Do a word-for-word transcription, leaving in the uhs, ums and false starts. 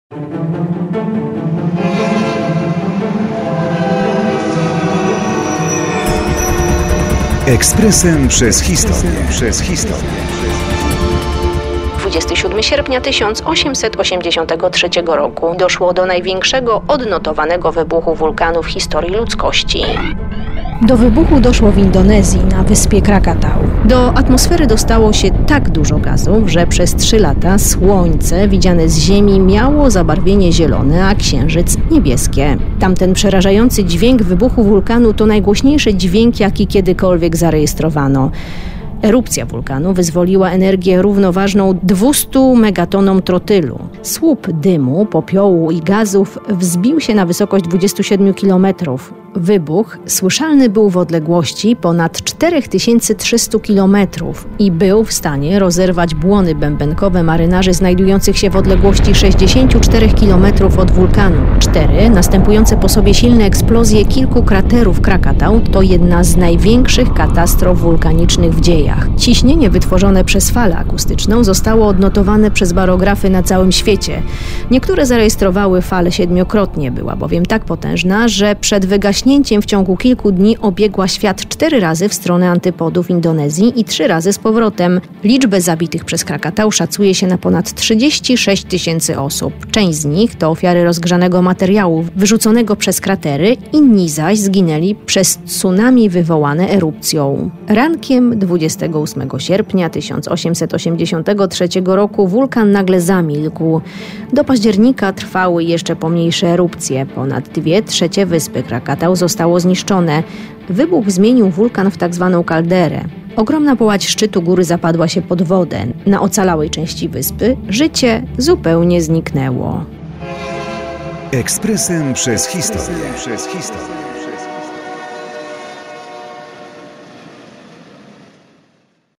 Ekspresem przez historię. Przez historię. dwudziestego siódmego sierpnia tysiąc osiemset osiemdziesiątego trzeciego roku doszło do największego odnotowanego wybuchu wulkanu w historii ludzkości. Do wybuchu doszło w Indonezji, na wyspie Krakatau. Do atmosfery dostało się tak dużo gazów, że przez trzy lata Słońce, widziane z Ziemi, miało zabarwienie zielone, a Księżyc niebieskie. Tamten przerażający dźwięk wybuchu wulkanu to najgłośniejszy dźwięk, jaki kiedykolwiek zarejestrowano. Erupcja wulkanu wyzwoliła energię równoważną dwustu megatonom trotylu. Słup dymu, popiołu i gazów wzbił się na wysokość dwudziestu siedmiu kilometrów. Wybuch słyszalny był w odległości ponad cztery tysiące trzysta kilometrów i był w stanie rozerwać błony bębenkowe marynarzy znajdujących się w odległości sześćdziesięciu czterech kilometrów od wulkanu. Cztery następujące po sobie silne eksplozje kilku kraterów Krakatau to jedna z największych katastrof wulkanicznych w dziejach. Ciśnienie wytworzone przez falę akustyczną zostało odnotowane przez barografy na całym świecie. Niektóre zarejestrowały falę siedmiokrotnie, była bowiem tak potężna, że przed wygaśnięciem w ciągu kilku dni obiegła świat cztery razy w stronę antypodów Indonezji i trzy razy z powrotem. Liczbę zabitych przez Krakatau szacuje się na ponad trzydzieści sześć tysięcy osób. Część z nich to ofiary rozgrzanego materiału wyrzuconego przez kratery, inni zaś zginęli przez tsunami wywołane erupcją. Rankiem dwudziestego ósmego sierpnia tysiąc osiemset osiemdziesiątego trzeciego roku wulkan nagle zamilkł. Do października trwały jeszcze pomniejsze erupcje. Ponad dwie trzecie wyspy Krakatau zostało zniszczone. Wybuch zmienił wulkan w tak zwaną kalderę. Ogromna połać szczytu góry zapadła się pod wodę. Na ocalałej części wyspy życie zupełnie zniknęło. Ekspresem przez historię. Przez historię.